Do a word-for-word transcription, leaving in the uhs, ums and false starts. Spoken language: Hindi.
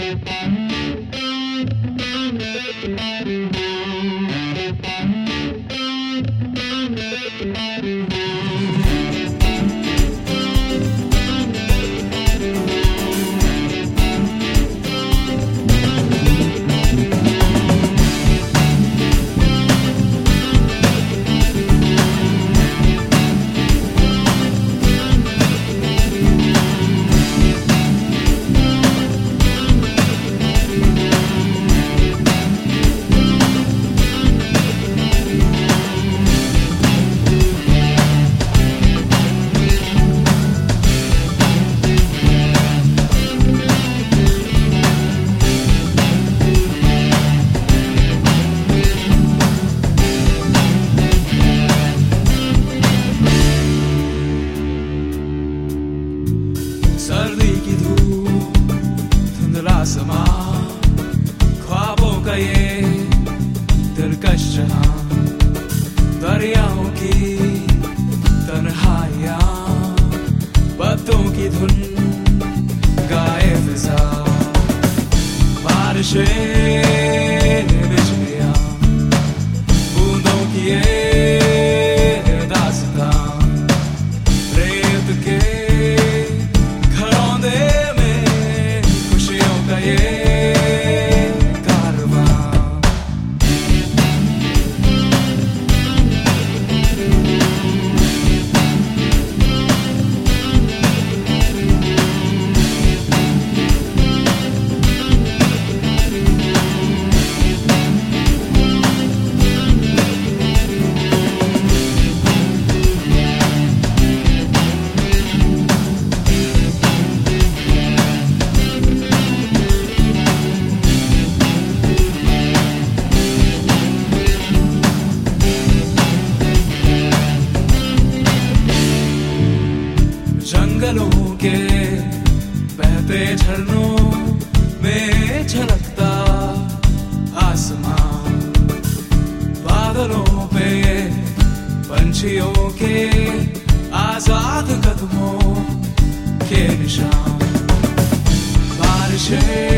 सर्दी की धूप धुंधला समा, ख्वाबों का ये दिलकश जहां, दरियाओं की तन्हाइयां, बातों की धुन गाए फिजा, बारिशें बिजलियां, बूंदों की ये दास्तां, रेत के जंगलों के बहते झरनों में झलकता आसमां, बादलों पे पंछियों के आजाद कदमों के निशान, बारिशें